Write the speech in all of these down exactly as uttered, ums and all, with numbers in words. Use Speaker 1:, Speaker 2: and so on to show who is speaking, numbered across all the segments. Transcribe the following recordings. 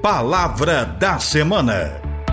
Speaker 1: Palavra da Semana.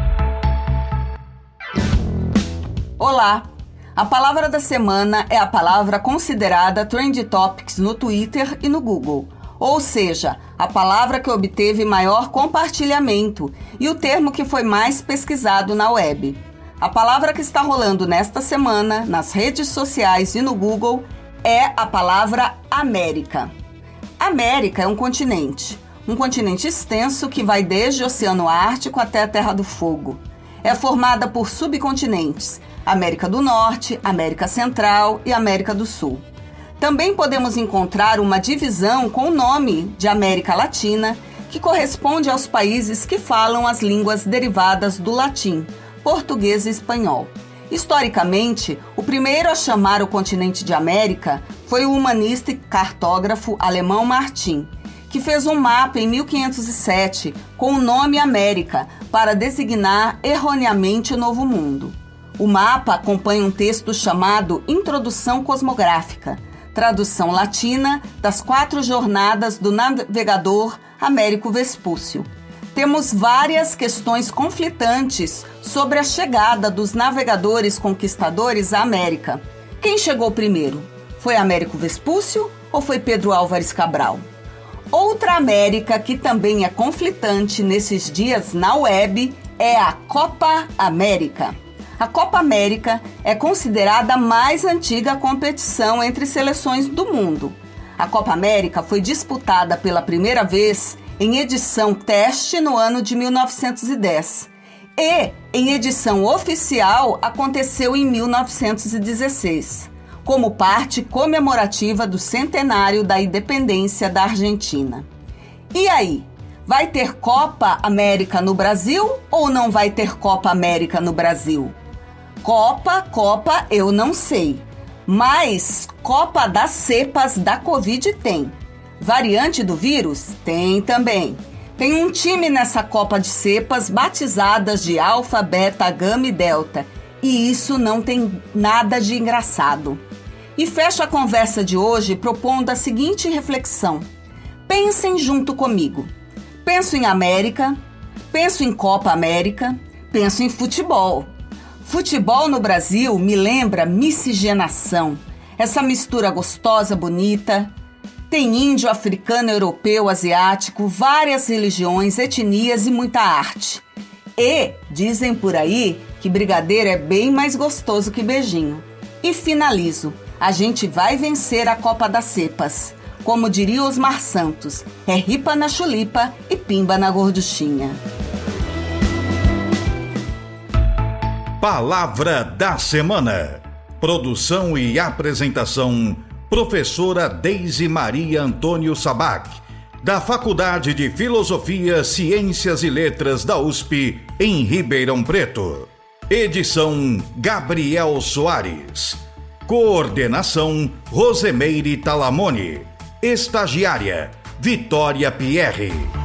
Speaker 2: Olá! A palavra da semana é a palavra considerada Trend Topics no Twitter e no Google, ou seja, a palavra que obteve maior compartilhamento e o termo que foi mais pesquisado na web. A palavra que está rolando nesta semana nas redes sociais e no Google é a palavra América. América é um continente, um continente extenso que vai desde o Oceano Ártico até a Terra do Fogo. É formada por subcontinentes, América do Norte, América Central e América do Sul. Também podemos encontrar uma divisão com o nome de América Latina, que corresponde aos países que falam as línguas derivadas do latim, português e espanhol. Historicamente, o primeiro a chamar o continente de América foi o humanista e cartógrafo alemão Martin, que fez um mapa em mil quinhentos e sete com o nome América para designar erroneamente o Novo Mundo. O mapa acompanha um texto chamado Introdução Cosmográfica, tradução latina das quatro jornadas do navegador Américo Vespúcio. Temos várias questões conflitantes sobre a chegada dos navegadores conquistadores à América. Quem chegou primeiro? Foi Américo Vespúcio ou foi Pedro Álvares Cabral? Outra América que também é conflitante nesses dias na web é a Copa América. A Copa América é considerada a mais antiga competição entre seleções do mundo. A Copa América foi disputada pela primeira vez em edição teste no ano de mil novecentos e dez e, em edição oficial, aconteceu em mil novecentos e dezesseis, como parte comemorativa do centenário da independência da Argentina. E aí, vai ter Copa América no Brasil ou não vai ter Copa América no Brasil? Copa, Copa, eu não sei, mas Copa das cepas da Covid tem. Variante do vírus? Tem também. Tem um time nessa Copa de cepas batizadas de Alfa, Beta, Gama e Delta. E isso não tem nada de engraçado. E fecho a conversa de hoje propondo a seguinte reflexão. Pensem junto comigo. Penso em América, penso em Copa América, penso em futebol. Futebol no Brasil me lembra miscigenação. Essa mistura gostosa, bonita. Tem índio, africano, europeu, asiático, várias religiões, etnias e muita arte. E dizem por aí que brigadeiro é bem mais gostoso que beijinho. E finalizo. A gente vai vencer a Copa das Cepas. Como diria Osmar Santos, é ripa na chulipa e pimba na gorduchinha.
Speaker 1: Palavra da Semana. Produção e apresentação, professora Deise Maria Antônio Sabac, da Faculdade de Filosofia, Ciências e Letras da U S P, em Ribeirão Preto. Edição Gabriel Soares. Coordenação Rosemeire Talamone. Estagiária Vitória Pierre.